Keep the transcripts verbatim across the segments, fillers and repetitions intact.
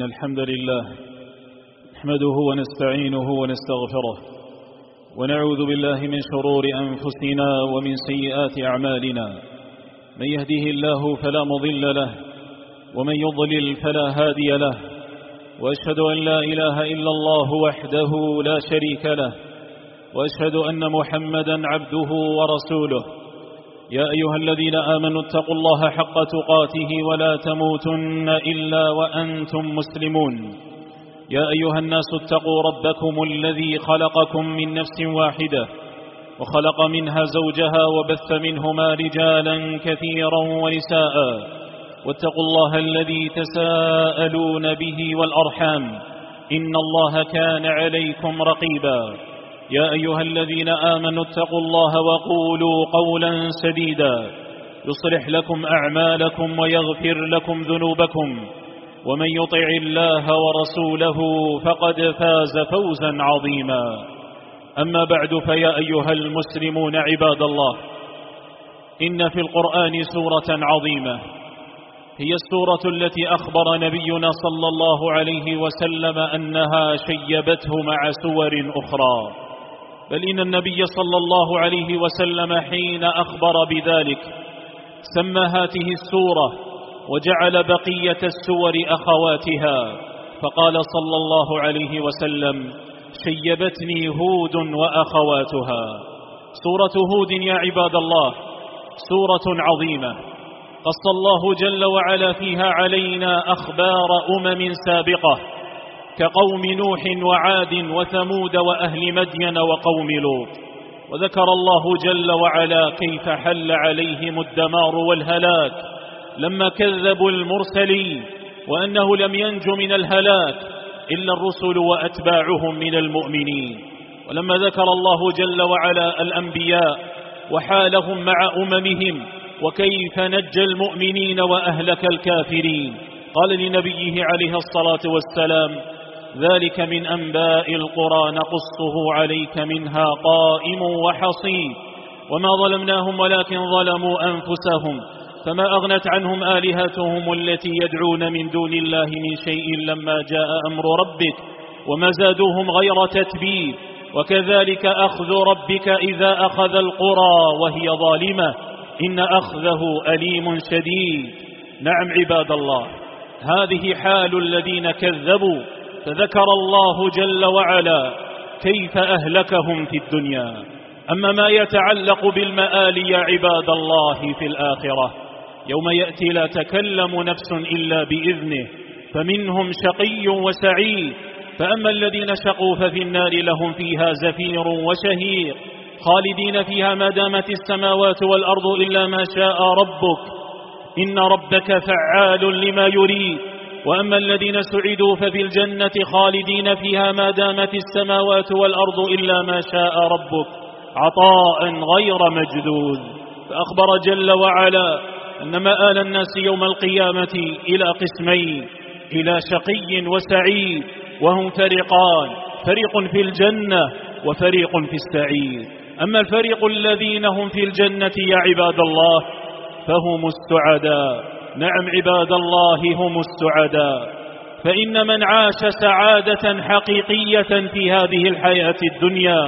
إن الحمد لله نحمده ونستعينه ونستغفره ونعوذ بالله من شرور أنفسنا ومن سيئات أعمالنا. من يهده الله فلا مضل له ومن يضلل فلا هادي له، وأشهد أن لا إله إلا الله وحده لا شريك له، وأشهد أن محمدا عبده ورسوله. يا أيها الذين آمنوا اتقوا الله حق تقاته ولا تموتن إلا وأنتم مسلمون. يا أيها الناس اتقوا ربكم الذي خلقكم من نفس واحدة وخلق منها زوجها وبث منهما رجالا كثيرا ونساء، واتقوا الله الذي تساءلون به والأرحام إن الله كان عليكم رقيبا. يا أيها الذين آمنوا اتقوا الله وقولوا قولا سديدا يصلح لكم أعمالكم ويغفر لكم ذنوبكم، ومن يطع الله ورسوله فقد فاز فوزا عظيما. أما بعد، فيا أيها المسلمون عباد الله، إن في القرآن سورة عظيمة هي السورة التي أخبر نبينا صلى الله عليه وسلم أنها شيبته مع سور أخرى، بل إن النبي صلى الله عليه وسلم حين أخبر بذلك سمى هذه السورة وجعل بقية السور أخواتها، فقال صلى الله عليه وسلم: شيبتني هود وأخواتها. سورة هود يا عباد الله سورة عظيمة قص الله جل وعلا فيها علينا أخبار أمم سابقة كقوم نوح وعاد وثمود وأهل مدين وقوم لوط، وذكر الله جل وعلا كيف حل عليهم الدمار والهلاك لما كذبوا المرسلين، وأنه لم ينج من الهلاك إلا الرسل وأتباعهم من المؤمنين. ولما ذكر الله جل وعلا الأنبياء وحالهم مع أممهم وكيف نجى المؤمنين وأهلك الكافرين، قال لنبيه عليه الصلاة والسلام: ذلك من أنباء القرى نقصه عليك منها قائم وحصيد، وما ظلمناهم ولكن ظلموا أنفسهم، فما أغنت عنهم آلهتهم التي يدعون من دون الله من شيء لما جاء أمر ربك وما زادوهم غير تتبيب، وكذلك أخذ ربك إذا أخذ القرى وهي ظالمة إن أخذه أليم شديد. نعم عباد الله، هذه حال الذين كذبوا، فذكر الله جل وعلا كيف أهلكهم في الدنيا. أما ما يتعلق بالمآل يا عباد الله في الآخرة، يوم يأتي لا تكلم نفس إلا بإذنه، فمنهم شقي وسعيد. فأما الذين شقوا ففي النار لهم فيها زفير وشهيق خالدين فيها ما دامت السماوات والأرض إلا ما شاء ربك إن ربك فعال لما يريد. وأما الذين سعدوا ففي الجنة خالدين فيها ما دامت السماوات والأرض إلا ما شاء ربك عطاء غير مجدود. فأخبر جل وعلا أن مآل الناس يوم القيامة إلى قسمين: إلى شقي وسعيد، وهم فريقان، فريق في الجنة وفريق في السعير. أما الفريق الذين هم في الجنة يا عباد الله فهم السعداء. نعم عباد الله، هم السعداء. فإن من عاش سعادة حقيقية في هذه الحياة الدنيا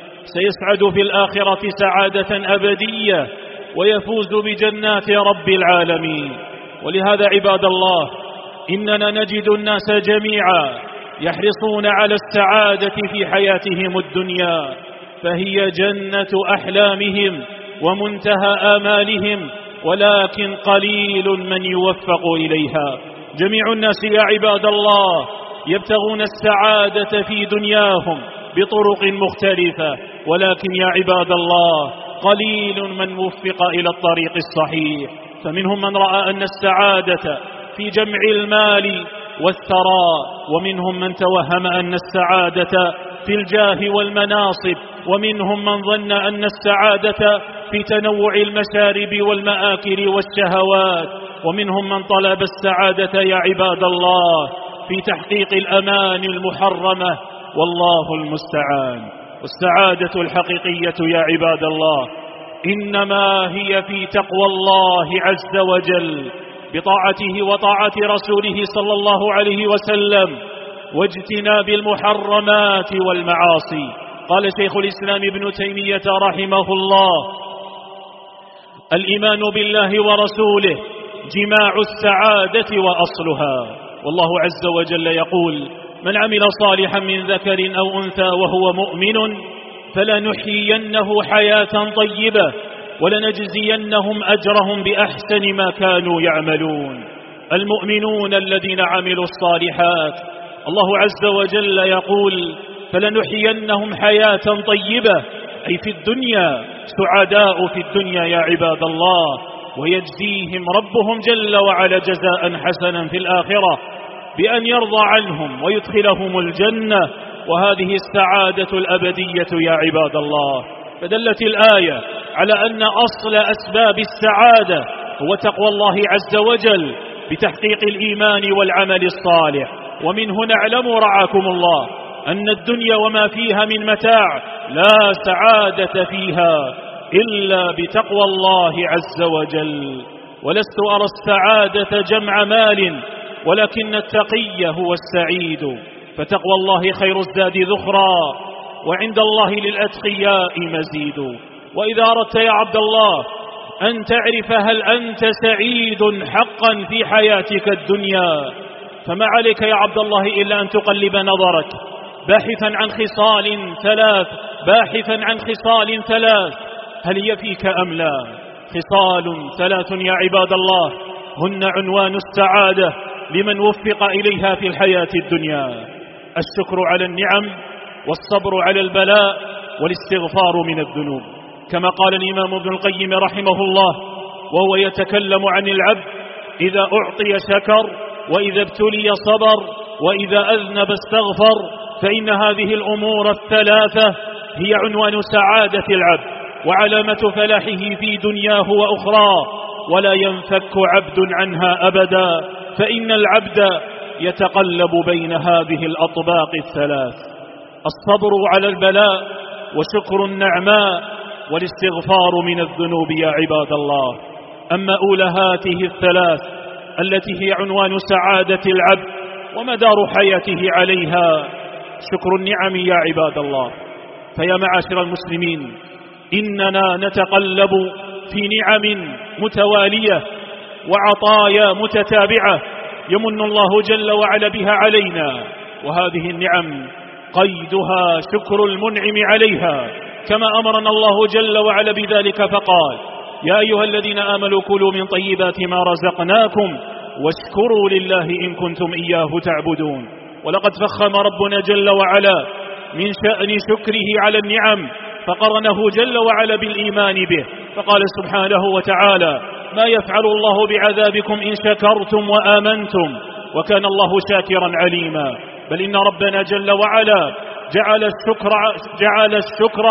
سيسعد في الآخرة سعادة أبدية ويفوز بجنات رب العالمين. ولهذا عباد الله إننا نجد الناس جميعا يحرصون على السعادة في حياتهم الدنيا، فهي جنة أحلامهم ومنتهى آمالهم، ولكن قليل من يوفق إليها. جميع الناس يا عباد الله يبتغون السعادة في دنياهم بطرق مختلفة، ولكن يا عباد الله قليل من وفق إلى الطريق الصحيح. فمنهم من رأى أن السعادة في جمع المال والثراء، ومنهم من توهم أن السعادة في الجاه والمناصب، ومنهم من ظن أن السعادة في تنوع المشارب والمآكل والشهوات، ومنهم من طلب السعادة يا عباد الله في تحقيق الأمان المحرمة، والله المستعان. والسعادة الحقيقية يا عباد الله إنما هي في تقوى الله عز وجل بطاعته وطاعة رسوله صلى الله عليه وسلم واجتناب المحرمات والمعاصي. قال شيخ الإسلام ابن تيمية رحمه الله: الإيمان بالله ورسوله جماع السعادة وأصلها. والله عز وجل يقول: من عمل صالحا من ذكر أو أنثى وهو مؤمن فلنحيينه حياة طيبة ولنجزينهم أجرهم بأحسن ما كانوا يعملون. المؤمنون الذين عملوا الصالحات، الله عز وجل يقول: فلنحيينهم حياة طيبة، أي في الدنيا، سعداء في الدنيا يا عباد الله، ويجزيهم ربهم جل وعلا جزاء حسنا في الآخرة بأن يرضى عنهم ويدخلهم الجنة، وهذه السعادة الأبدية يا عباد الله. فدلت الآية على أن أصل أسباب السعادة هو تقوى الله عز وجل بتحقيق الإيمان والعمل الصالح. ومنه نعلم رعاكم الله أن الدنيا وما فيها من متاع لا سعادة فيها إلا بتقوى الله عز وجل. ولست أرى السعادة جمع مال، ولكن التقي هو السعيد، فتقوى الله خير الزاد ذخرا، وعند الله للأتقياء مزيد. وإذا أردت يا عبد الله أن تعرف هل أنت سعيد حقا في حياتك الدنيا، فما عليك يا عبد الله إلا أن تقلب نظرك باحثا عن خصال ثلاث باحثا عن خصال ثلاث هل هي فيك أم لا؟ خصال ثلاث يا عباد الله هن عنوان السعادة لمن وفق إليها في الحياة الدنيا: الشكر على النعم، والصبر على البلاء، والاستغفار من الذنوب. كما قال الإمام ابن القيم رحمه الله وهو يتكلم عن العبد: إذا أعطي شكر، وإذا ابتلي صبر، وإذا أذنب استغفر. فإن هذه الأمور الثلاثة هي عنوان سعادة العبد وعلامة فلاحه في دنياه وأخراه، ولا ينفك عبد عنها أبدا، فإن العبد يتقلب بين هذه الأطباق الثلاث: الصبر على البلاء، وشكر النعماء، والاستغفار من الذنوب يا عباد الله. أما أولى هذه الثلاث التي هي عنوان سعادة العبد ومدار حياته عليها شكر النعم يا عباد الله. فيا معاشر المسلمين، إننا نتقلب في نعم متوالية وعطايا متتابعة يمن الله جل وعلا بها علينا، وهذه النعم قيدها شكر المنعم عليها، كما أمرنا الله جل وعلا بذلك فقال: يا أيها الذين آمنوا كلوا من طيبات ما رزقناكم واشكروا لله إن كنتم إياه تعبدون. ولقد فخم ربنا جل وعلا من شأن شكره على النعم، فقرنه جل وعلا بالإيمان به، فقال سبحانه وتعالى: ما يفعل الله بعذابكم إن شكرتم وآمنتم وكان الله شاكرا عليما. بل إن ربنا جل وعلا جعل الشكر, جعل الشكر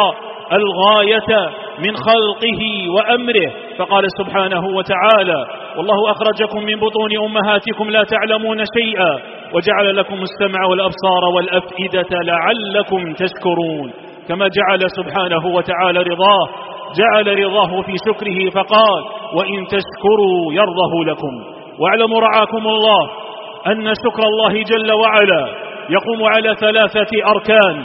الغاية من خلقه وأمره، فقال سبحانه وتعالى: والله أخرجكم من بطون أمهاتكم لا تعلمون شيئا وجعل لكم السمع والأبصار والأفئدة لعلكم تشكرون. كما جعل سبحانه وتعالى رضاه جعل رضاه في شكره فقال: وإن تشكروا يرضه لكم. واعلموا رعاكم الله أن شكر الله جل وعلا يقوم على ثلاثة أركان: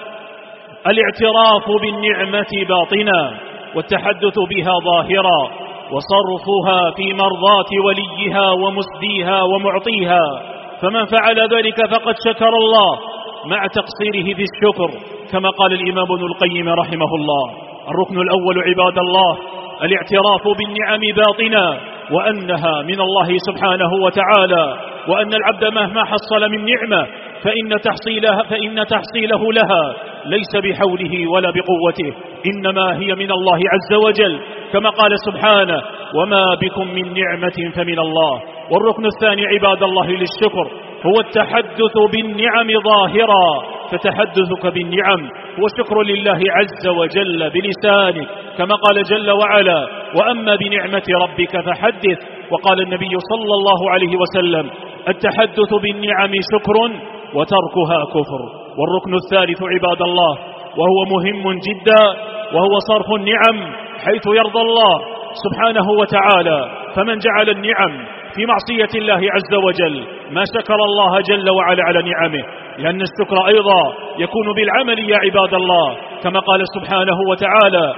الاعتراف بالنعمة باطنا، والتحدث بها ظاهرا، وصرفها في مرضاة وليها ومسديها ومعطيها. فمن فعل ذلك فقد شكر الله مع تقصيره في الشكر، كما قال الإمام ابن القيم رحمه الله. الركن الأول عباد الله الاعتراف بالنعم باطنا، وأنها من الله سبحانه وتعالى، وأن العبد مهما حصل من نعمة فإن تحصيلها, فإن تحصيله لها ليس بحوله ولا بقوته، إنما هي من الله عز وجل، كما قال سبحانه: وما بكم من نعمة فمن الله. والركن الثاني عباد الله للشكر هو التحدث بالنعم ظاهرا، فتحدثك بالنعم هو شكر لله عز وجل بلسانك، كما قال جل وعلا: وأما بنعمة ربك فحدث. وقال النبي صلى الله عليه وسلم: التحدث بالنعم شكر وتركها كفر. والركن الثالث عباد الله وهو مهم جدا وهو صرف النعم حيث يرضى الله سبحانه وتعالى. فمن جعل النعم في معصية الله عز وجل ما شكر الله جل وعلا على نعمه، لأن الشكر أيضا يكون بالعمل يا عباد الله، كما قال سبحانه وتعالى: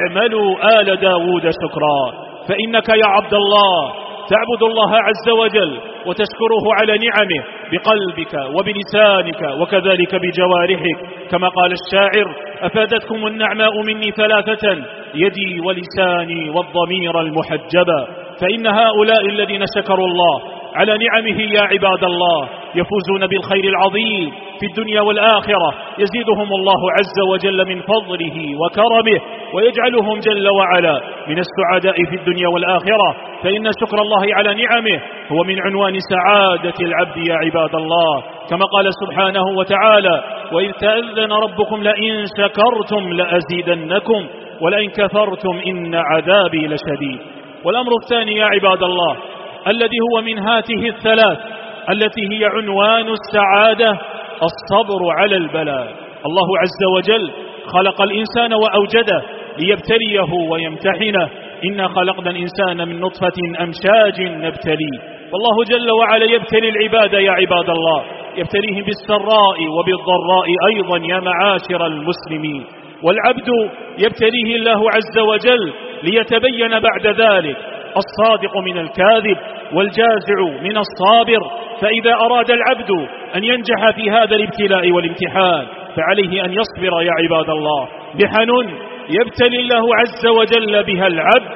اعملوا آل داود شكرا. فإنك يا عبد الله تعبد الله عز وجل وتشكره على نعمه بقلبك وبلسانك وكذلك بجوارحك، كما قال الشاعر: أفادتكم النعماء مني ثلاثة، يدي ولساني والضمير المحجبا. فإن هؤلاء الذين شكروا الله على نعمه يا عباد الله يفوزون بالخير العظيم في الدنيا والآخرة، يزيدهم الله عز وجل من فضله وكرمه ويجعلهم جل وعلا من السعداء في الدنيا والآخرة. فإن شكر الله على نعمه هو من عنوان سعادة العبد يا عباد الله، كما قال سبحانه وتعالى: وإذ تأذن ربكم لئن شكرتم لأزيدنكم ولئن كفرتم إن عذابي لشديد. والأمر الثاني يا عباد الله الذي هو من هاته الثلاث التي هي عنوان السعادة: الصبر على البلاء. الله عز وجل خلق الإنسان وأوجده ليبتليه ويمتحنه. إنا خلقنا الإنسان من نطفة أمشاج نبتليه. والله جل وعلا يبتلي العباد يا عباد الله، يبتليهم بالسراء وبالضراء أيضا يا معاشر المسلمين. والعبد يبتليه الله عز وجل ليتبين بعد ذلك الصادق من الكاذب والجازع من الصابر. فإذا أراد العبد أن ينجح في هذا الابتلاء والامتحان فعليه أن يصبر يا عباد الله بحنن يبتلي الله عز وجل بها العبد،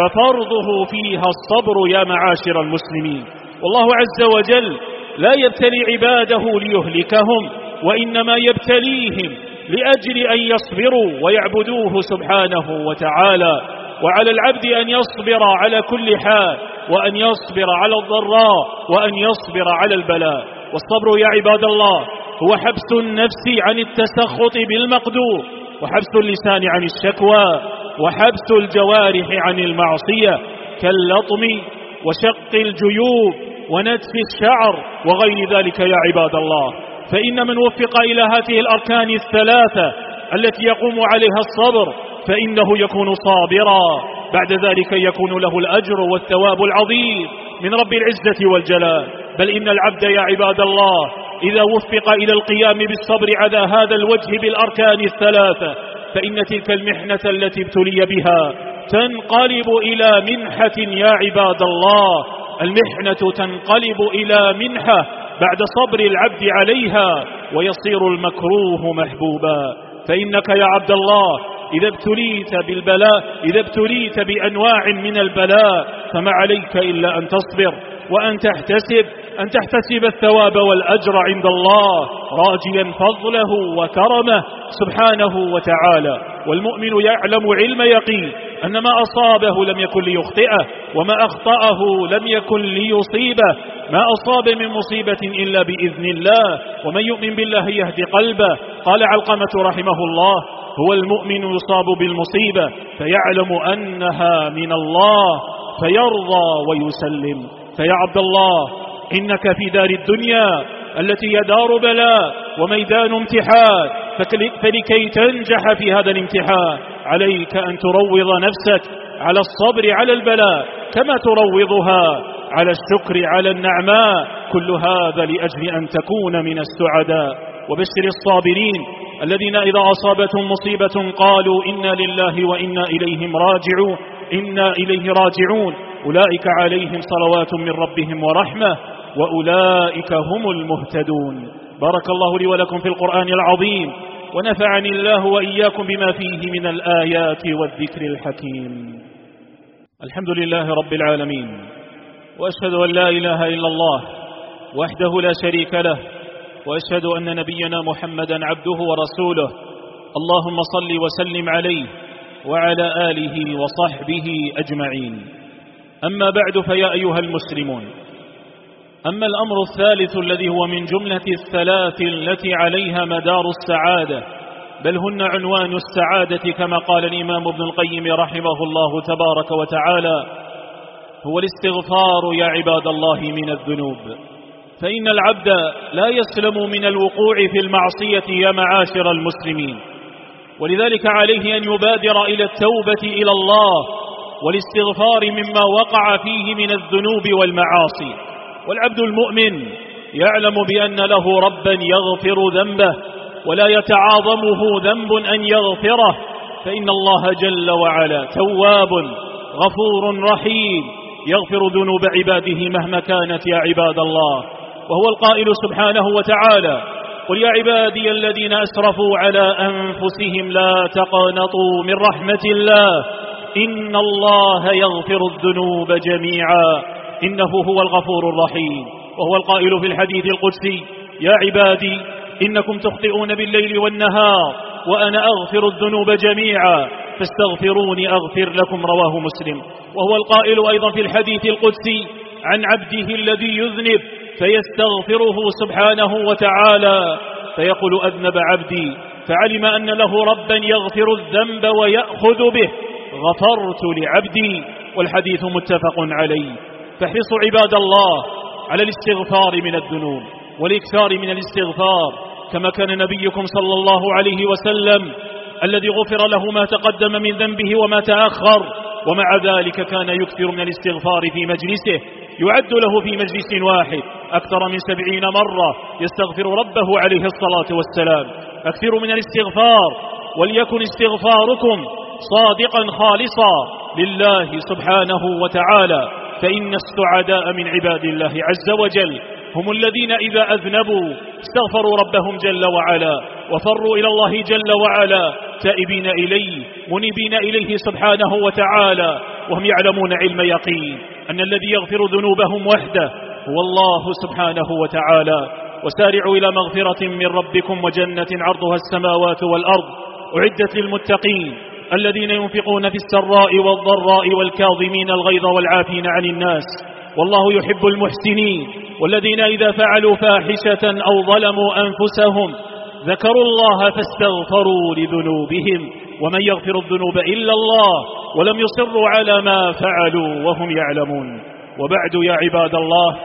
ففرضه فيها الصبر يا معاشر المسلمين. والله عز وجل لا يبتلي عباده ليهلكهم، وإنما يبتليهم لأجل أن يصبروا ويعبدوه سبحانه وتعالى. وعلى العبد أن يصبر على كل حال، وأن يصبر على الضراء، وأن يصبر على البلاء. والصبر يا عباد الله هو حبس النفس عن التسخط بالمقدور، وحبس اللسان عن الشكوى، وحبس الجوارح عن المعصية كاللطم وشق الجيوب ونتف الشعر وغير ذلك يا عباد الله. فإن من وفق إلى هذه الأركان الثلاثة التي يقوم عليها الصبر فإنه يكون صابرا، بعد ذلك يكون له الأجر والثواب العظيم من رب العزة والجلال. بل إن العبد يا عباد الله إذا وفق إلى القيام بالصبر على هذا الوجه بالأركان الثلاثة فإن تلك المحنة التي ابتلي بها تنقلب إلى منحة يا عباد الله. المحنة تنقلب إلى منحة بعد صبر العبد عليها، ويصير المكروه محبوبا. فإنك يا عبد الله إذا ابتليت بالبلاء، إذا ابتليت بأنواع من البلاء فما عليك إلا أن تصبر، وأن تحتسب أن تحتسب الثواب والأجر عند الله، راجيا فضله وكرمه سبحانه وتعالى. والمؤمن يعلم علم يقين أن ما أصابه لم يكن ليخطئه، وما أخطأه لم يكن ليصيبه. ما أصاب من مصيبة إلا بإذن الله، ومن يؤمن بالله يهدي قلبه. قال علقمة رحمه الله: هو المؤمن يصاب بالمصيبة فيعلم أنها من الله فيرضى ويسلم. فيا عبد الله إنك في دار الدنيا التي هي دار بلاء وميدان امتحان، فلكي تنجح في هذا الامتحان عليك أن تروض نفسك على الصبر على البلاء كما تروضها على الشكر على النعماء، كل هذا لأجل أن تكون من السعداء. وبشر الصابرين الذين إذا أصابتهم مصيبة قالوا إنا لله وإنا إليهم راجعون إنا إليه راجعون أولئك عليهم صلوات من ربهم ورحمة وأولئك هم المهتدون. بارك الله لي ولكم في القرآن العظيم، ونفعني الله وإياكم بما فيه من الآيات والذكر الحكيم. الحمد لله رب العالمين، وأشهد أن لا إله إلا الله وحده لا شريك له، وأشهد أن نبينا محمدا عبده ورسوله. اللهم صل وسلم عليه وعلى آله وصحبه أجمعين. أما بعد، فيا أيها المسلمون، أما الأمر الثالث الذي هو من جملة الثلاث التي عليها مدار السعادة، بل هن عنوان السعادة كما قال الإمام ابن القيم رحمه الله تبارك وتعالى، هو الاستغفار يا عباد الله من الذنوب. فإن العبد لا يسلم من الوقوع في المعصية يا معاشر المسلمين، ولذلك عليه أن يبادر إلى التوبة إلى الله والاستغفار مما وقع فيه من الذنوب والمعاصي. والعبد المؤمن يعلم بأن له ربا يغفر ذنبه ولا يتعاظمه ذنب أن يغفره، فإن الله جل وعلا تواب غفور رحيم يغفر ذنوب عباده مهما كانت يا عباد الله. وهو القائل سبحانه وتعالى: قل يا عبادي الذين أسرفوا على أنفسهم لا تقنطوا من رحمة الله إن الله يغفر الذنوب جميعا إنه هو الغفور الرحيم. وهو القائل في الحديث القدسي: يا عبادي إنكم تخطئون بالليل والنهار وأنا أغفر الذنوب جميعا فاستغفروني أغفر لكم، رواه مسلم. وهو القائل أيضا في الحديث القدسي عن عبده الذي يذنب فيستغفره سبحانه وتعالى فيقول: أذنب عبدي، فعلم أن له ربا يغفر الذنب ويأخذ به، غفرت لعبدي. والحديث متفق عليه. فاحرصوا عباد الله على الاستغفار من الذنوب والإكثار من الاستغفار، كما كان نبيكم صلى الله عليه وسلم الذي غفر له ما تقدم من ذنبه وما تأخر، ومع ذلك كان يكثر من الاستغفار في مجلسه، يعد له في مجلس واحد أكثر من سبعين مرة يستغفر ربه عليه الصلاة والسلام. أكثروا من الاستغفار، وليكن استغفاركم صادقا خالصا لله سبحانه وتعالى، فإن السعداء من عباد الله عز وجل هم الذين إذا أذنبوا استغفروا ربهم جل وعلا وفروا إلى الله جل وعلا تائبين إليه منيبين إليه سبحانه وتعالى، وهم يعلمون علم يقين أن الذي يغفر ذنوبهم وحده هو الله سبحانه وتعالى. وسارعوا إلى مغفرة من ربكم وجنة عرضها السماوات والأرض أعدت للمتقين الذين ينفقون في السراء والضراء والكاظمين الغيظ والعافين عن الناس والله يحب المحسنين. والذين إذا فعلوا فاحشة أو ظلموا أنفسهم ذكروا الله فاستغفروا لذنوبهم ومن يغفر الذنوب إلا الله ولم يصروا على ما فعلوا وهم يعلمون. وبعد يا عباد الله،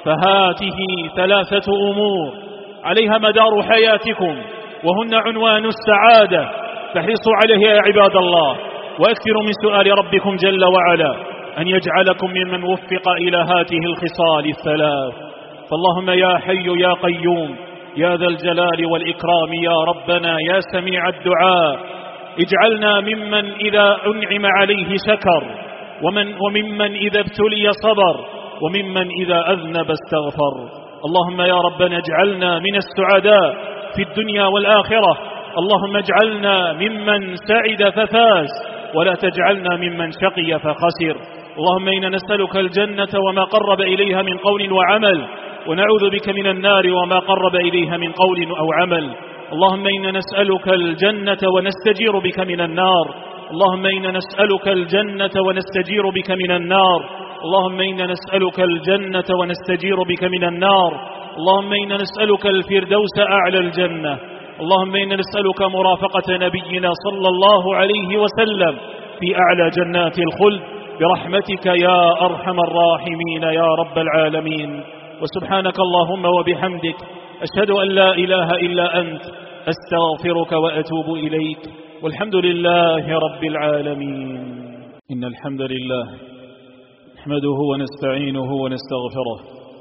فهاته ثلاثة أمور عليها مدار حياتكم وهن عنوان السعادة، فاحرصوا عليها يا عباد الله، وأكثروا من سؤال ربكم جل وعلا أن يجعلكم ممن وفق إلى هذه الخصال الثلاث. فاللهم يا حي يا قيوم يا ذا الجلال والإكرام يا ربنا يا سميع الدعاء، اجعلنا ممن إذا أنعم عليه شكر، ومن وممن إذا ابتلي صبر، وممن إذا أذنب استغفر. اللهم يا ربنا اجعلنا من السعداء في الدنيا والآخرة، اللهم اجعلنا ممن سعد ففاز ولا تجعلنا ممن شقي فخسر. اللهم إنا نسألك الجنة وما قرب إليها من قول وعمل، ونعوذ بك من النار وما قرب إليها من قول أو عمل. اللهم إنا نسألك الجنة ونستجير بك من النار، اللهم إنا نسألك الجنة ونستجير بك من النار، اللهم إنا نسألك الجنة ونستجير بك من النار، اللهم إنا نسألك الفردوس أعلى الجنة، اللهم إنا نسألك مرافقة نبينا صلى الله عليه وسلم في أعلى جنات الخلد برحمتك يا أرحم الراحمين يا رب العالمين. وسبحانك اللهم وبحمدك أشهد أن لا إله إلا أنت أستغفرك وأتوب إليك، والحمد لله رب العالمين. إن الحمد لله نحمده ونستعينه ونستغفره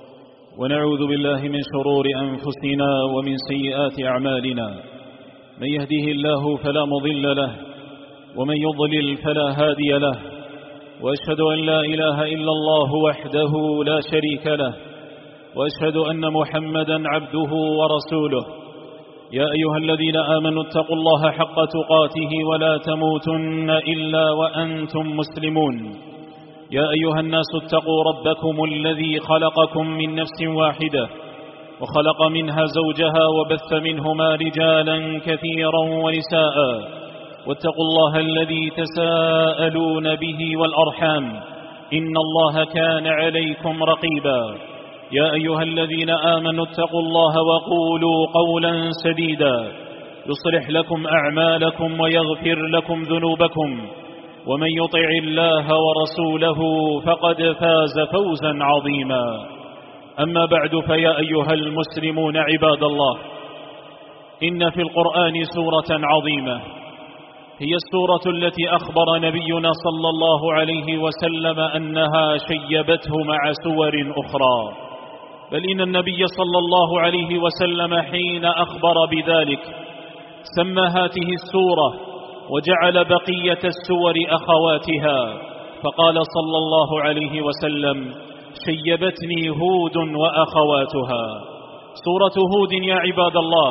ونعوذ بالله من شرور أنفسنا ومن سيئات أعمالنا، من يهده الله فلا مضل له ومن يضلل فلا هادي له، وأشهد أن لا إله إلا الله وحده لا شريك له، وأشهد أن محمدا عبده ورسوله. يا أيها الذين آمنوا اتقوا الله حق تقاته ولا تموتن إلا وأنتم مسلمون. يا أيها الناس اتقوا ربكم الذي خلقكم من نفس واحدة وخلق منها زوجها وبث منهما رجالا كثيرا ونساء، واتقوا الله الذي تساءلون به والأرحام إن الله كان عليكم رقيبا. يا أيها الذين آمنوا اتقوا الله وقولوا قولا سديدا يصلح لكم أعمالكم ويغفر لكم ذنوبكم، ومن يطع الله ورسوله فقد فاز فوزا عظيما. أما بعد، فيا أيها المسلمون عباد الله، إن في القرآن سورة عظيمة هي السورة التي أخبر نبينا صلى الله عليه وسلم أنها شيبته مع سور أخرى، بل إن النبي صلى الله عليه وسلم حين أخبر بذلك سمى هذه السورة وجعل بقية السور أخواتها، فقال صلى الله عليه وسلم: شيبتني هود وأخواتها. سورة هود يا عباد الله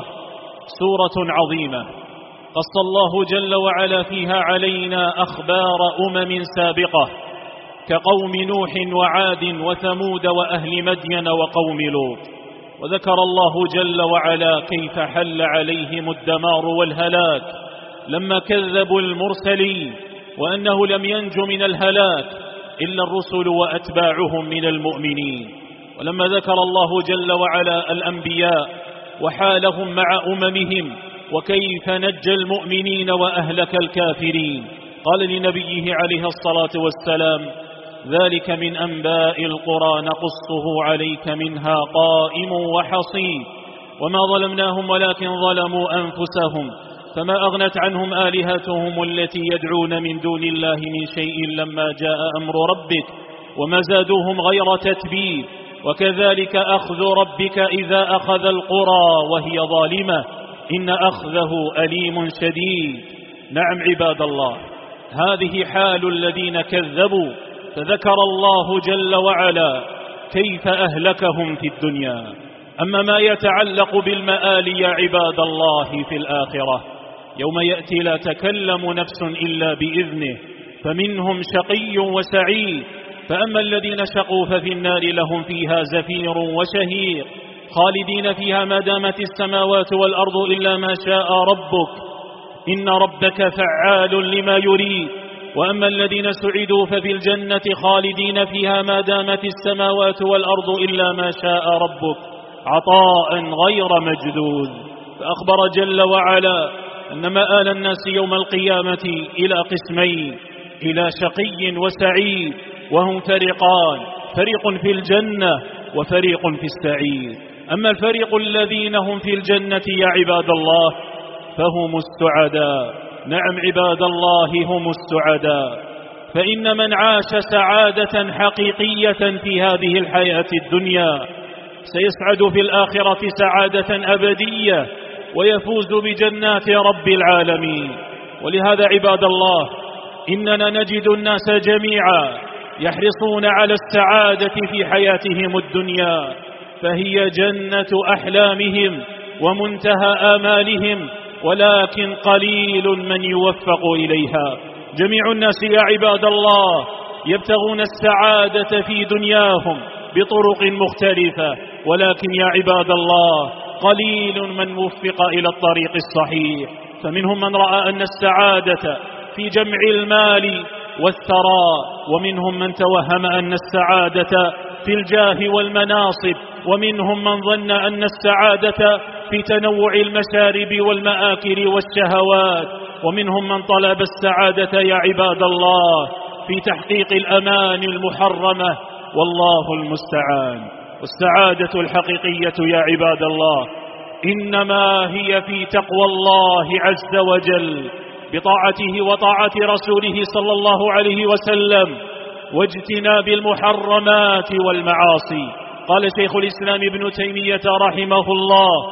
سورة عظيمة قص الله جل وعلا فيها علينا أخبار أمم سابقة كقوم نوح وعاد وثمود وأهل مدين وقوم لوط، وذكر الله جل وعلا كيف حل عليهم الدمار والهلاك لما كذبوا المرسلين، وأنه لم ينج من الهلاك إلا الرسل وأتباعهم من المؤمنين. ولما ذكر الله جل وعلا الأنبياء وحالهم مع أممهم وكيف نجى المؤمنين وأهلك الكافرين، قال لنبيه عليه الصلاة والسلام: ذلك من أنباء القرى نقصه عليك منها قائم وحصيد، وما ظلمناهم ولكن ظلموا أنفسهم، فما أغنت عنهم آلهتهم التي يدعون من دون الله من شيء لما جاء أمر ربك وما زادوهم غير تتبيب، وكذلك أخذ ربك إذا أخذ القرى وهي ظالمة إن أخذه أليم شديد. نعم عباد الله، هذه حال الذين كذبوا، فذكر الله جل وعلا كيف أهلكهم في الدنيا. أما ما يتعلق بالمآل يا عباد الله في الآخرة، يوم يأتي لا تكلم نفس إلا بإذنه، فمنهم شقي وسعيد، فأما الذين شقوا ففي النار لهم فيها زفير وشهيق خالدين فيها ما دامت السماوات والأرض إلا ما شاء ربك إن ربك فعال لما يريد. وأما الذين سعدوا ففي الجنة خالدين فيها ما دامت السماوات والأرض إلا ما شاء ربك عطاء غير مجدود. فأخبر جل وعلا أن مآل الناس يوم القيامة إلى قسمين: إلى شقي وسعيد، وهم فريقان، فريق في الجنة وفريق في السعير. أما الفريق الذين هم في الجنة يا عباد الله فهم السعداء. نعم عباد الله هم السعداء، فإن من عاش سعادة حقيقية في هذه الحياة الدنيا سيسعد في الآخرة سعادة أبدية ويفوز بجنات رب العالمين. ولهذا عباد الله إننا نجد الناس جميعا يحرصون على السعادة في حياتهم الدنيا، فهي جنة أحلامهم ومنتهى آمالهم، ولكن قليل من يوفق إليها. جميع الناس يا عباد الله يبتغون السعادة في دنياهم بطرق مختلفة، ولكن يا عباد الله قليل من وفق إلى الطريق الصحيح. فمنهم من رأى أن السعادة في جمع المال والثراء، ومنهم من توهم أن السعادة في الجاه والمناصب، ومنهم من ظن أن السعادة في تنوع المشارب والمآكل والشهوات، ومنهم من طلب السعادة يا عباد الله في تحقيق الأمان المحرمة، والله المستعان. والسعادة الحقيقية يا عباد الله إنما هي في تقوى الله عز وجل بطاعته وطاعة رسوله صلى الله عليه وسلم واجتناب المحرمات والمعاصي. قال شيخ الإسلام ابن تيمية رحمه الله: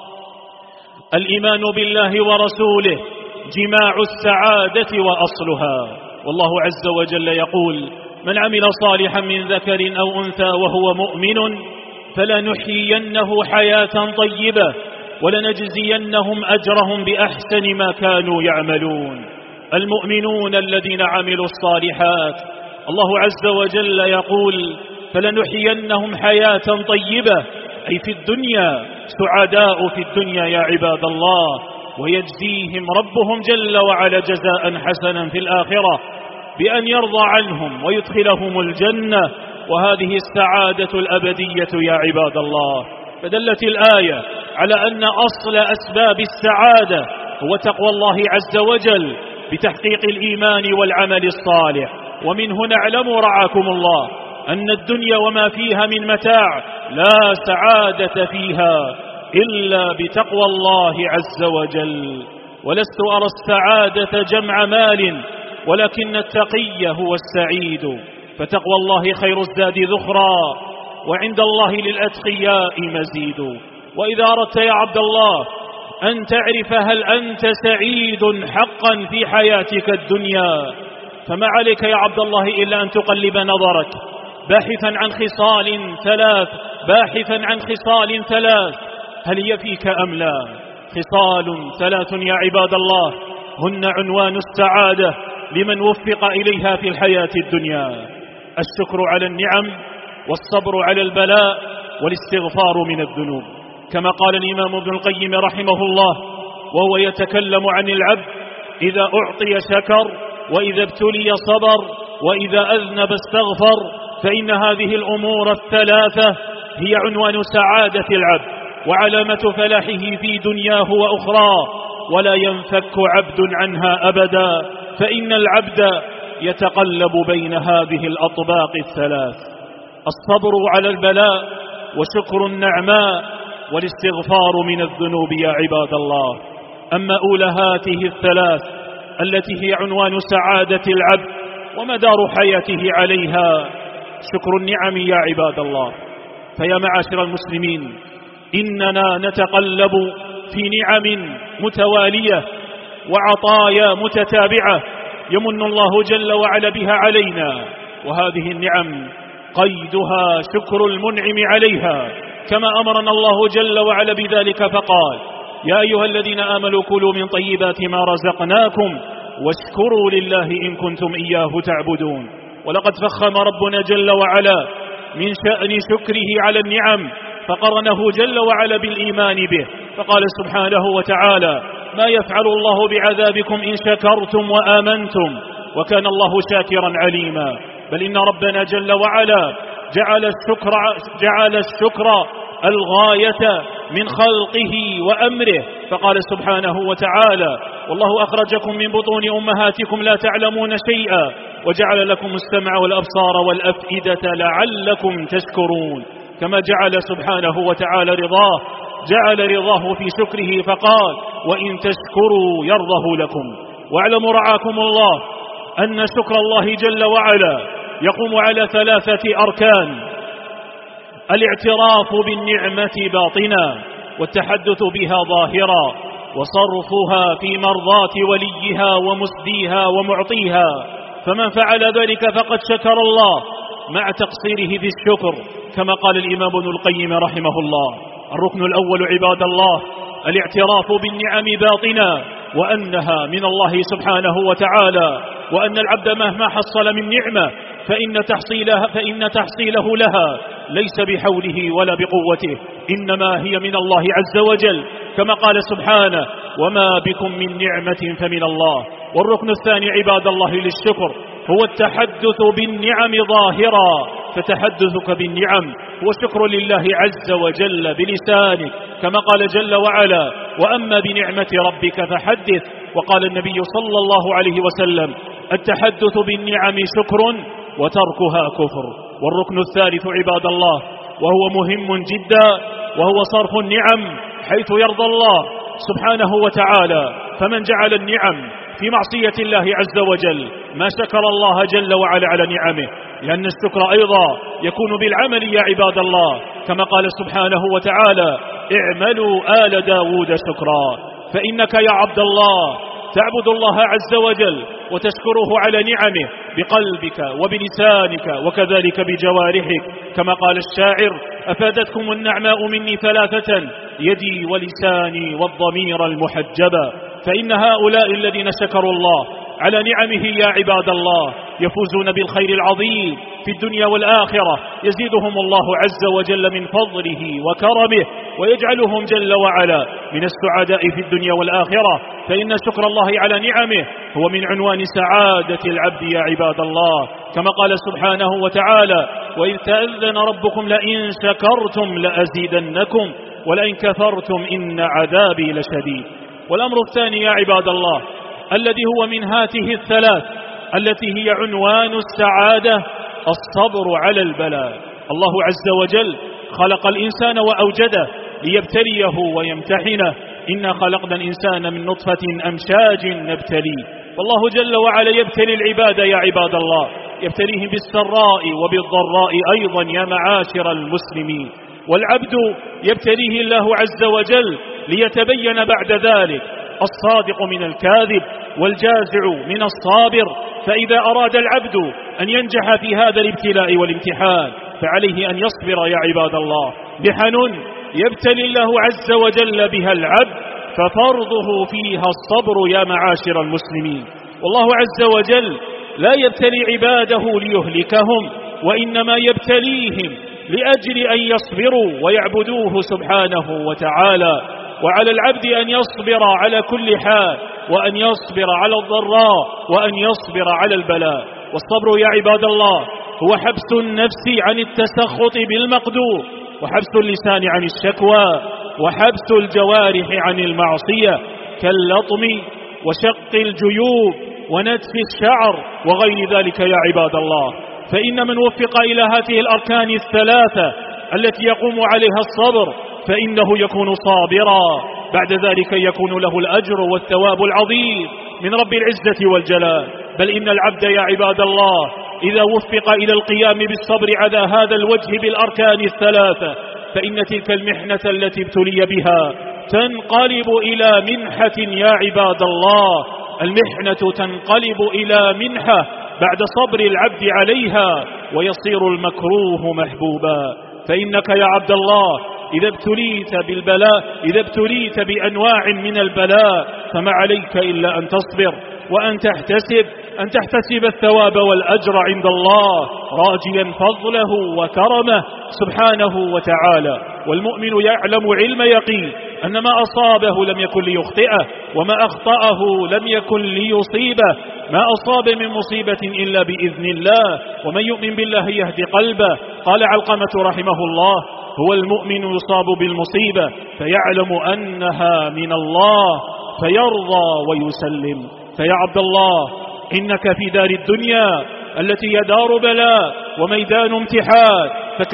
الإيمان بالله ورسوله جماع السعادة وأصلها. والله عز وجل يقول: من عمل صالحا من ذكر أو أنثى وهو مؤمن فلنحيينه حياة طيبة ولنجزينهم أجرهم بأحسن ما كانوا يعملون. المؤمنون الذين عملوا الصالحات الله عز وجل يقول: فلنحيينهم حياة طيبة، أي في الدنيا، سعداء في الدنيا يا عباد الله، ويجزيهم ربهم جل وعلا جزاء حسنا في الآخرة بأن يرضى عنهم ويدخلهم الجنة، وهذه السعادة الأبدية يا عباد الله. فدلت الآية على أن أصل أسباب السعادة هو تقوى الله عز وجل بتحقيق الإيمان والعمل الصالح. ومن هنا اعلموا رعاكم الله أن الدنيا وما فيها من متاع لا سعادة فيها إلا بتقوى الله عز وجل. ولست أرى السعادة جمع مال، ولكن التقي هو السعيد. فتقوى الله خير الزاد ذخرا، وعند الله للأتقياء مزيد. وإذا أردت يا عبد الله أن تعرف هل أنت سعيد حقا في حياتك الدنيا، فما عليك يا عبد الله إلا أن تقلب نظرك باحثا عن خصال ثلاث باحثا عن خصال ثلاث هل هي فيك أم لا؟ خصال ثلاث يا عباد الله هن عنوان السعادة لمن وفق إليها في الحياة الدنيا: الشكر على النعم، والصبر على البلاء، والاستغفار من الذنوب. كما قال الإمام ابن القيم رحمه الله وهو يتكلم عن العبد: إذا أعطي شكر، وإذا ابتلي صبر، وإذا أذنب استغفر. فإن هذه الأمور الثلاثة هي عنوان سعادة العبد وعلامة فلاحه في دنياه وأخراه، ولا ينفك عبد عنها أبدا، فإن العبد يتقلب بين هذه الأطباق الثلاث: الصبر على البلاء، وشكر النعماء، والاستغفار من الذنوب يا عباد الله. أما أولى هذه الثلاث التي هي عنوان سعادة العبد ومدار حياته عليها شكر النعم يا عباد الله. فيا معاشر المسلمين، إننا نتقلب في نعم متوالية وعطايا متتابعة يمن الله جل وعلا بها علينا، وهذه النعم قيدها شكر المنعم عليها، كما أمرنا الله جل وعلا بذلك فقال: يا أيها الذين آمنوا كلوا من طيبات ما رزقناكم واشكروا لله إن كنتم إياه تعبدون. ولقد فخم ربنا جل وعلا من شأن شكره على النعم، فقرنه جل وعلا بالإيمان به، فقال سبحانه وتعالى: ما يفعل الله بعذابكم إن شكرتم وآمنتم وكان الله شاكرا عليما. بل إن ربنا جل وعلا جعل الشكر, جعل الشكر الغاية من خلقه وأمره، فقال سبحانه وتعالى: والله أخرجكم من بطون أمهاتكم لا تعلمون شيئا وجعل لكم السمع والأبصار والأفئدة لعلكم تشكرون. كما جعل سبحانه وتعالى رضاه جعل رضاه في شكره، فقال: وإن تشكروا يرضه لكم. واعلموا رعاكم الله أن شكر الله جل وعلا يقوم على ثلاثة أركان: الاعتراف بالنعمة باطنا، والتحدث بها ظاهرا، وصرفها في مرضاة وليها ومسديها ومعطيها. فمن فعل ذلك فقد شكر الله مع تقصيره في الشكر، كما قال الإمام ابن القيم رحمه الله. الركن الأول عباد الله الاعتراف بالنعم باطنا، وأنها من الله سبحانه وتعالى، وأن العبد مهما حصل من نعمة فإن تحصيلها, فإن تحصيله لها ليس بحوله ولا بقوته، إنما هي من الله عز وجل، كما قال سبحانه: وما بكم من نعمة فمن الله. والركن الثاني عباد الله للشكر هو التحدث بالنعم ظاهرا، فتحدثك بالنعم هو شكر لله عز وجل بلسانك، كما قال جل وعلا: وأما بنعمة ربك فحدث. وقال النبي صلى الله عليه وسلم: التحدث بالنعم شكر وتركها كفر. والركن الثالث عباد الله وهو مهم جدا وهو صرف النعم حيث يرضى الله سبحانه وتعالى. فمن جعل النعم في معصية الله عز وجل ما شكر الله جل وعلا على نعمه، لأن الشكر أيضا يكون بالعمل يا عباد الله، كما قال سبحانه وتعالى: اعملوا آل داود شكرا. فإنك يا عبد الله تعبد الله عز وجل وتشكره على نعمه بقلبك وبلسانك وكذلك بجوارحك، كما قال الشاعر: أفادتكم النعماء مني ثلاثة، يدي ولساني والضمير المحجبا. فإن هؤلاء الذين شكروا الله على نعمه يا عباد الله يفوزون بالخير العظيم في الدنيا والآخرة، يزيدهم الله عز وجل من فضله وكرمه، ويجعلهم جل وعلا من السعداء في الدنيا والآخرة. فإن شكر الله على نعمه هو من عنوان سعادة العبد يا عباد الله، كما قال سبحانه وتعالى: وإذ تأذن ربكم لئن شكرتم لأزيدنكم ولئن كفرتم إن عذابي لشديد. والأمر الثاني يا عباد الله الذي هو من هاته الثلاث التي هي عنوان السعادة: الصبر على البلاء. الله عز وجل خلق الإنسان وأوجده ليبتليه ويمتحنه، إنا خلقنا الإنسان من نطفة أمشاج نبتليه. والله جل وعلا يبتلي العباد يا عباد الله، يبتليهم بالسراء وبالضراء أيضا يا معاشر المسلمين. والعبد يبتليه الله عز وجل ليتبين بعد ذلك الصادق من الكاذب والجازع من الصابر. فإذا أراد العبد أن ينجح في هذا الابتلاء والامتحان فعليه أن يصبر يا عباد الله. محن يبتلي الله عز وجل بها العبد ففرضه فيها الصبر يا معاشر المسلمين. والله عز وجل لا يبتلي عباده ليهلكهم، وإنما يبتليهم لأجل أن يصبروا ويعبدوه سبحانه وتعالى. وعلى العبد أن يصبر على كل حال، وأن يصبر على الضراء، وأن يصبر على البلاء. والصبر يا عباد الله هو حبس النفس عن التسخط بالمقدور، وحبس اللسان عن الشكوى، وحبس الجوارح عن المعصية كاللطم وشق الجيوب ونتف الشعر وغير ذلك يا عباد الله. فإن من وفق إلى هذه الأركان الثلاثة التي يقوم عليها الصبر فإنه يكون صابرا، بعد ذلك يكون له الأجر والثواب العظيم من رب العزة والجلال. بل إن العبد يا عباد الله إذا وفق إلى القيام بالصبر على هذا الوجه بالأركان الثلاثة فإن تلك المحنة التي ابتلي بها تنقلب إلى منحة يا عباد الله. المحنة تنقلب إلى منحة بعد صبر العبد عليها، ويصير المكروه محبوبا. فإنك يا عبد الله إذا ابتليت بالبلاء، إذا ابتليت بأنواع من البلاء فما عليك إلا أن تصبر، وأن تحتسب أن تحتسب الثواب والأجر عند الله، راجيا فضله وكرمه سبحانه وتعالى. والمؤمن يعلم علم يقين أن ما أصابه لم يكن ليخطئه، وما أخطأه لم يكن ليصيبه. ما أصاب من مصيبة إلا بإذن الله، ومن يؤمن بالله يهدي قلبه. قال علقمة رحمه الله: هو المؤمن يصاب بالمصيبة فيعلم أنها من الله فيرضى ويسلم. فيا عبد الله إنك في دار الدنيا التي هي دار بلاء وميدان امتحان،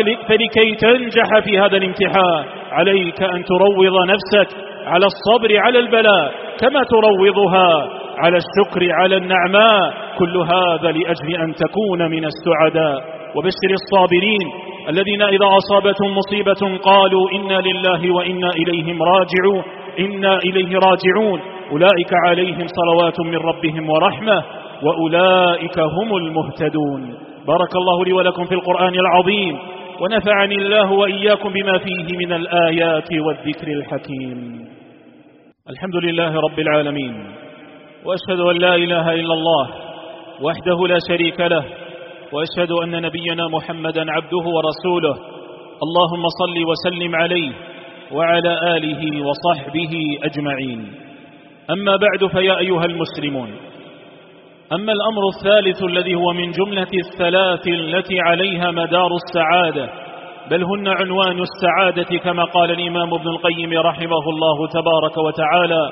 فلكي تنجح في هذا الامتحان عليك أن تروض نفسك على الصبر على البلاء كما تروضها على الشكر على النعماء، كل هذا لأجل أن تكون من السعداء. وبشر الصابرين الذين إذا أصابتهم مصيبة قالوا إنا لله وإنا إليهم راجعون إنا إليه راجعون أولئك عليهم صلوات من ربهم ورحمة وأولئك هم المهتدون. بارك الله لي ولكم في القرآن العظيم، ونفعني الله وإياكم بما فيه من الآيات والذكر الحكيم. الحمد لله رب العالمين، وأشهد أن لا إله إلا الله وحده لا شريك له، وأشهد أن نبينا محمدا عبده ورسوله. اللهم صل وسلم عليه وعلى آله وصحبه أجمعين. أما بعد، فيا أيها المسلمون، أما الأمر الثالث الذي هو من جملة الثلاث التي عليها مدار السعادة، بل هن عنوان السعادة كما قال الإمام ابن القيم رحمه الله تبارك وتعالى،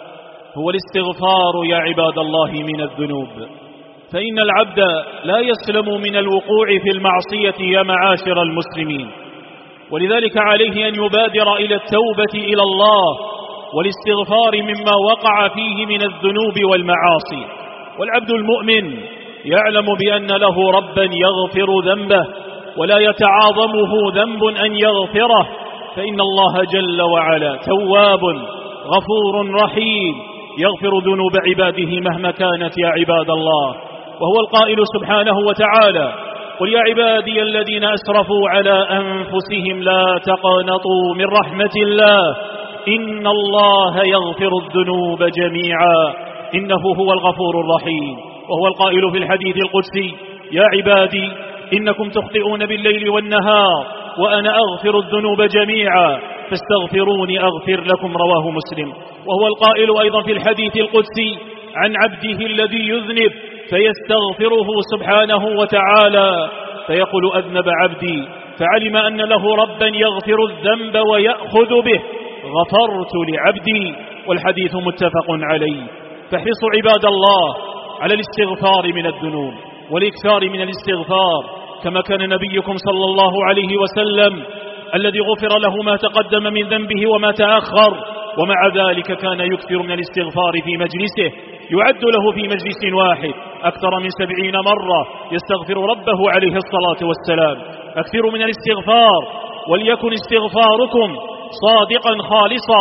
هو الاستغفار يا عباد الله من الذنوب. فإن العبد لا يسلم من الوقوع في المعصية يا معاشر المسلمين، ولذلك عليه أن يبادر إلى التوبة إلى الله والاستغفار مما وقع فيه من الذنوب والمعاصي. والعبد المؤمن يعلم بأن له ربا يغفر ذنبه ولا يتعاظمه ذنب أن يغفره، فإن الله جل وعلا تواب غفور رحيم يغفر ذنوب عباده مهما كانت يا عباد الله. وهو القائل سبحانه وتعالى: قل يا عبادي الذين أسرفوا على أنفسهم لا تقنطوا من رحمة الله إن الله يغفر الذنوب جميعا إنه هو الغفور الرحيم. وهو القائل في الحديث القدسي: يا عبادي إنكم تخطئون بالليل والنهار وأنا أغفر الذنوب جميعا فاستغفروني أغفر لكم، رواه مسلم. وهو القائل أيضا في الحديث القدسي عن عبده الذي يذنب فيستغفره سبحانه وتعالى فيقول: أذنب عبدي، فعلم أن له ربا يغفر الذنب ويأخذ به، غفرت لعبدي. والحديث متفق عليه. فاحرصوا عباد الله على الاستغفار من الذنوب والإكثار من الاستغفار، كما كان نبيكم صلى الله عليه وسلم الذي غفر له ما تقدم من ذنبه وما تأخر، ومع ذلك كان يكثر من الاستغفار في مجلسه، يعد له في مجلس واحد أكثر من سبعين مرة يستغفر ربه عليه الصلاة والسلام. أكثروا من الاستغفار، وليكن استغفاركم صادقا خالصا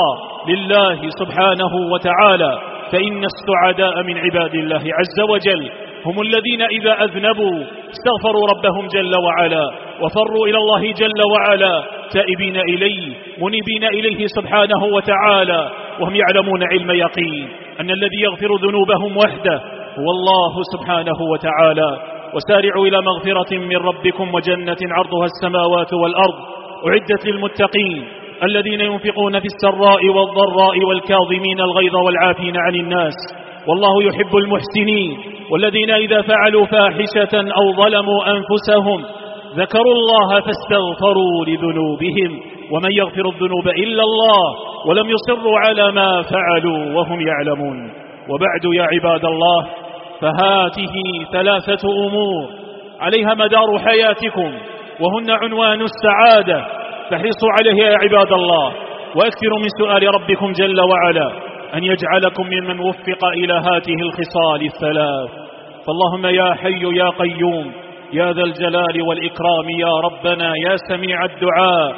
لله سبحانه وتعالى، فإن السعداء من عباد الله عز وجل هم الذين إذا أذنبوا استغفروا ربهم جل وعلا وفروا إلى الله جل وعلا تائبين إليه منيبين إليه سبحانه وتعالى، وهم يعلمون علم يقين أن الذي يغفر ذنوبهم وحده هو الله سبحانه وتعالى. وسارعوا إلى مغفرة من ربكم وجنة عرضها السماوات والأرض أعدت للمتقين الذين ينفقون في السراء والضراء والكاظمين الغيظ والعافين عن الناس والله يحب المحسنين، والذين إذا فعلوا فاحشة أو ظلموا أنفسهم ذكروا الله فاستغفروا لذنوبهم ومن يغفر الذنوب إلا الله ولم يصروا على ما فعلوا وهم يعلمون. وبعد يا عباد الله، فهاته ثلاثة أمور عليها مدار حياتكم وهن عنوان السعادة، فاحرصوا عليها يا عباد الله، وأكثروا من سؤال ربكم جل وعلا أن يجعلكم ممن وفق إلى هذه الخصال الثلاث. فاللهم يا حي يا قيوم يا ذا الجلال والإكرام يا ربنا يا سميع الدعاء،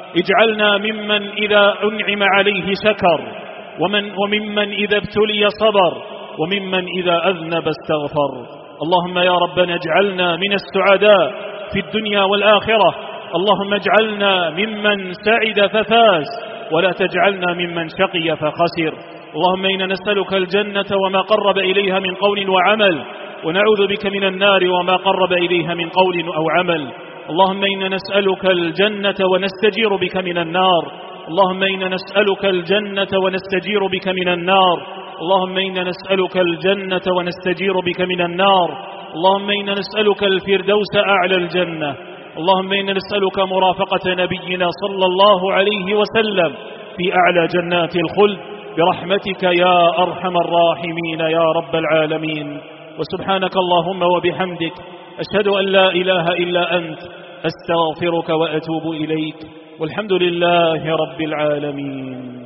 اجعلنا ممن إذا أنعم عليه شكر، ومن وممن إذا ابتلي صبر، وممن إذا أذنب استغفر. اللهم يا ربنا اجعلنا من السعداء في الدنيا والآخرة، اللهم اجعلنا ممن سعد ففاز ولا تجعلنا ممن شقي فخسر. اللهم إنا نسألك الجنة وما قرب إليها من قول وعمل، ونعوذ بك من النار وما قرب إليها من قول أو عمل. اللهم إنا نسألك الجنة ونستجير بك من النار، اللهم إنا نسألك الجنة ونستجير بك من النار، اللهم إنا نسألك الجنة ونستجير بك من النار، اللهم إنا نسألك الفردوس أعلى الجنة، اللهم إنا نسألك مرافقة نبينا صلى الله عليه وسلم في أعلى جنات الخلد برحمتك يا أرحم الراحمين يا رب العالمين. وسبحانك اللهم وبحمدك أشهد أن لا إله إلا أنت أستغفرك وأتوب إليك، والحمد لله رب العالمين.